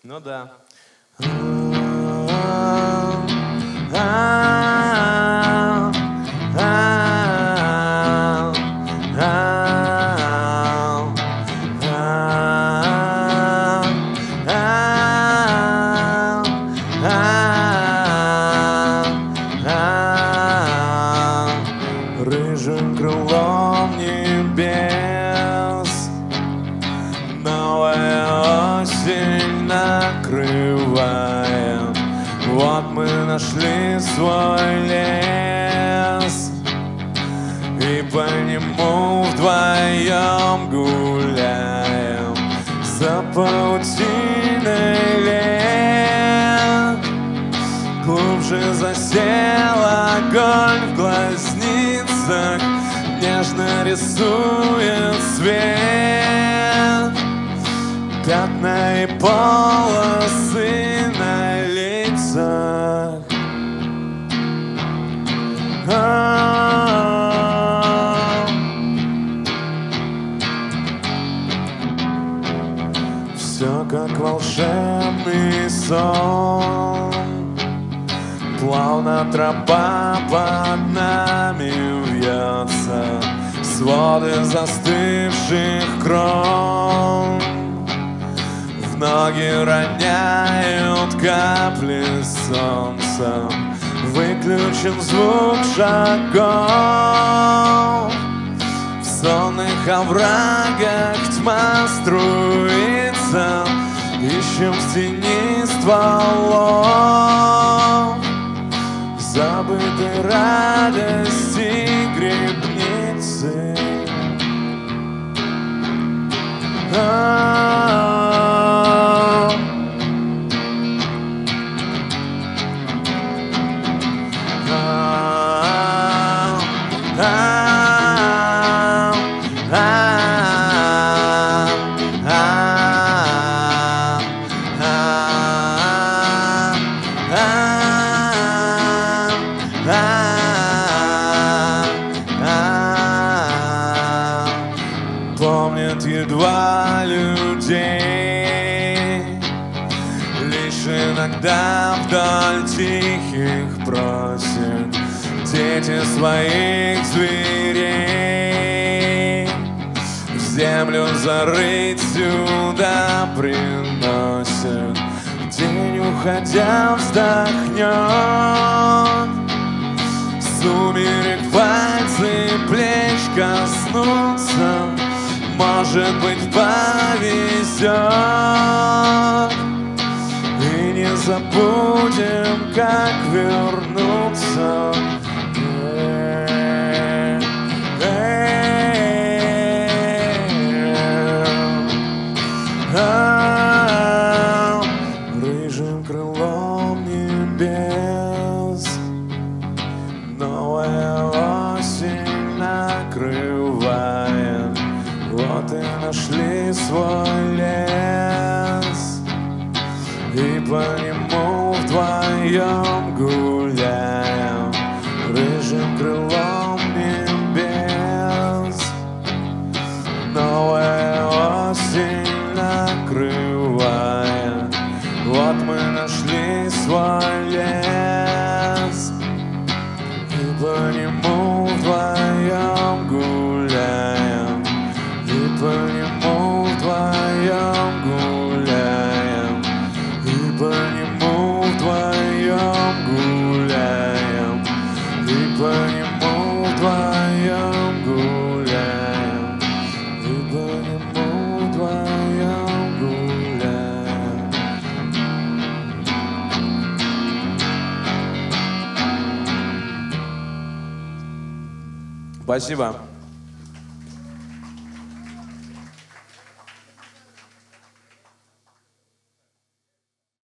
Ну да. Рыжим крылом небес новая осень накрывает. Вот мы нашли свой лес и по нему вдвоем гуляем. За паутиной лет глубже засел огонь в глазницах, нежно рисует свет, пятна и полосы на лицах. Все как волшебный сон, плавно тропа под нами вьется, своды застывших крон в ноги роняют капли солнца. Выключен звук шагов, в сонных оврагах тьма струится, ищем в тени стволов забытой радости грибницы. Помнят едва людей, лишь иногда вдоль тихих просек дети своих зверей в землю зарыть сюда приносят. День уходя вздохнет, сумерек пальцы плеч коснутся. Может быть, повезет, и не забудем, как вернуться. Рыжим крылом небес новая осень накрывает. Вот и нашли свой лес, и по нему вдвоем гуляем. Рыжим крылом небес новая осень накрывает. Вот мы нашли свой лес, и по нему вдвоем гуляем. И по нему вдвоем гуляем, и по нему вдвоем гуляем, и по нему вдвоем гуляем, и по нему вдвоем гуляем. Спасибо.